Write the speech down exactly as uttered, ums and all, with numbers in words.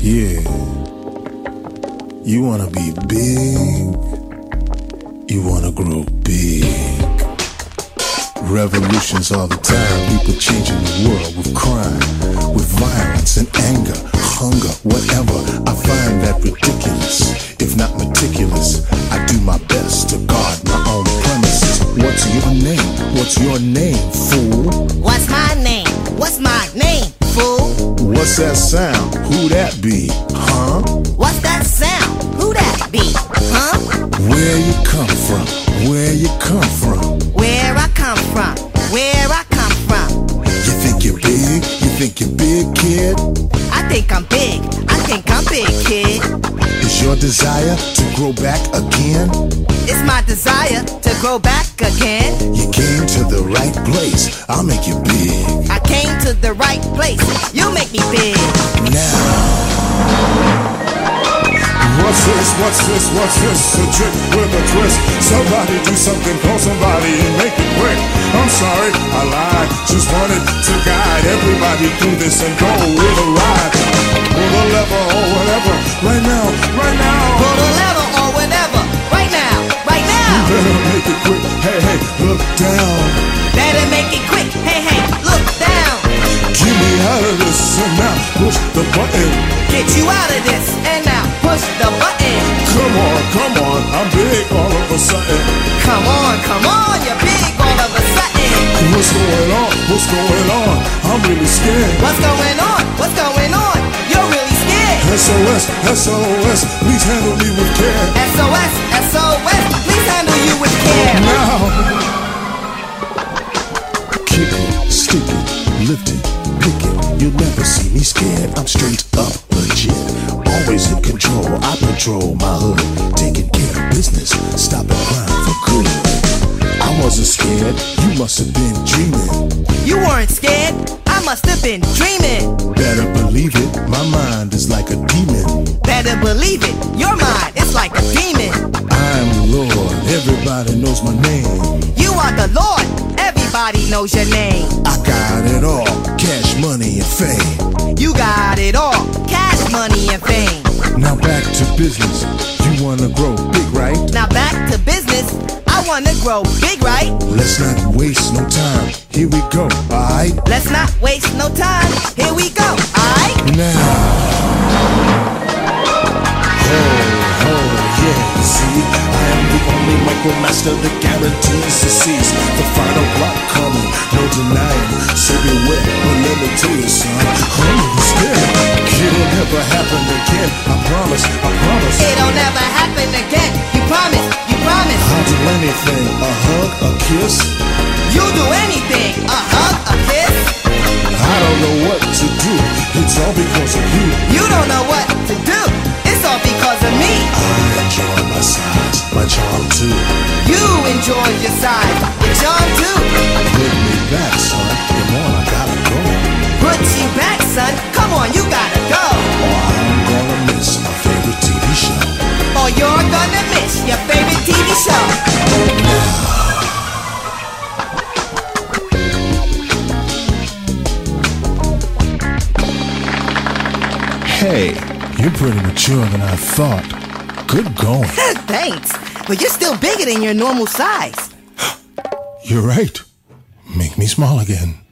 Yeah. You wanna be big. You wanna grow big. Revolutions all the time. People changing the world with crime, with violence and anger, hunger, whatever. I find that ridiculous, if not meticulous. I do my best to guard my own premises. What's your name? What's your name, fool? What's my name? What's my name, fool? What's that sound? Who that be? Huh? What's that sound? Who that be? Huh? Where you come from? Where you come from? Where I come from? Where I come from? You think you're big? You think you're big, kid? I think I'm big. I think I'm big, kid. Is your desire to grow back again? It's my desire to grow back again. You came to the right place. I'll make you big. I came to the right place. You make me big. Now. What's this, what's this, what's this? A trick with a twist. Somebody do something, call somebody and make it quick. I'm sorry, I lied. Just wanted to guide everybody through this and go with a ride. Pull the lever or whatever, right now, right now. Pull the lever or whatever, right now, right now. You better make it quick, hey, hey, look down. Better make it quick, hey, hey, look down. Get me out of this and now push the button. Get you out of this and now push the button. Come on, come on, I'm big all of a sudden. Come on, come on, you're big all of a sudden. What's going on? What's going on? I'm really scared. What's going on? What's going on? You're really scared. S O S, S O S, please handle me with care. S O S, S O S, please handle you with care. Now. Kick it, stick it, lift it, pick it. You'll never see me scared. I'm straight up legit. Always in control. I patrol my hood, taking care of business, stopping crime for good. I wasn't scared. You must have been dreaming. You weren't scared. I must have been dreaming. Better believe it. My mind is like a demon. Better believe it. Your mind is like a demon. I'm Lord. Everybody knows my name. You are the Lord. Everybody knows your name. I got it all. Cash, money, and fame. You got it all. Cash, money, and fame. Now back to business. You wanna grow big, right? Now back to business. I wanna grow big, right? Let's not waste no time. Here we go, alright? Let's not waste no time. Here we go, alright? Now. Ho, ho, yeah, you see, I am the only micromaster that guarantees to seize the final block coming, no denying. So beware, but let me tell you, son, I'm really scared. It'll never happen again. I promise, I promise. It'll never happen again. You promise, you promise. I'll do anything, a hug, a kiss. You'll do anything, a hug, a kiss. I don't know what to do. It's all because of you. You don't know what to do. It's all because of me. I enjoy my size, my charm too. You enjoy your size, your charm too. Put me back, son. Come on, I gotta go. Put you back, son. Come on, you gotta go. Or I'm gonna miss my favorite T V show. Or you're gonna miss your favorite T V show. Hey, you're pretty mature than I thought. Good going. Thanks, but you're still bigger than your normal size. You're right. Make me small again.